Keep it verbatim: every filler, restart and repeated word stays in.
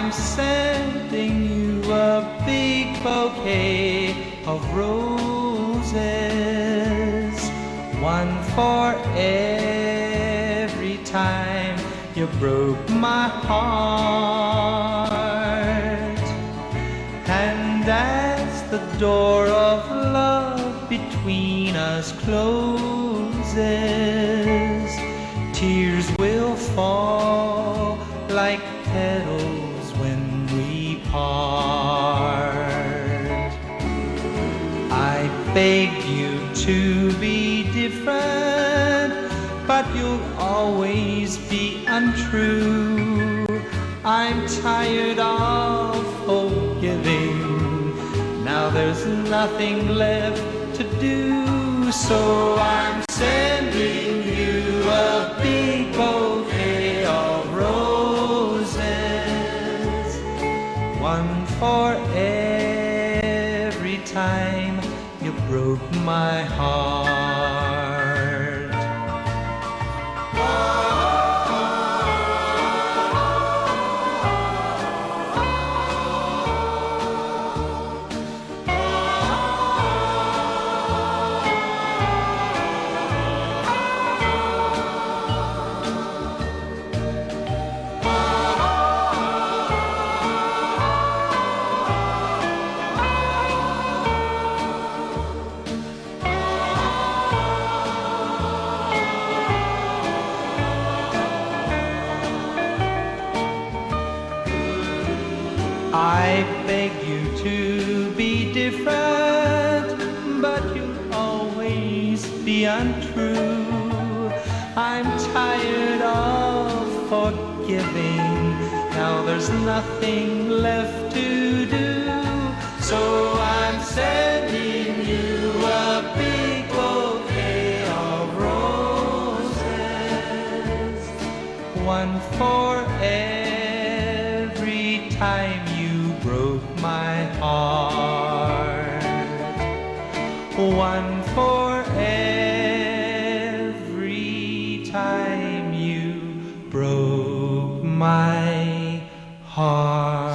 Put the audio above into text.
I'm sending you a big bouquet of roses, one for every time you broke my heart. And as the door of love between us closes, tears will fall like petals when we part. I beg you to be different, but you'll always be untrue. I'm tired of forgiving, now there's nothing left to do. So I'm sending you a big bouquet of roses, one for every time you broke my heart. I beg you to be different, but you'll always be untrue. I'm tired of forgiving, now there's nothing left to do. So I'm sending you a big bouquet of roses, one for every time you broke my heart, one for every time you broke my heart.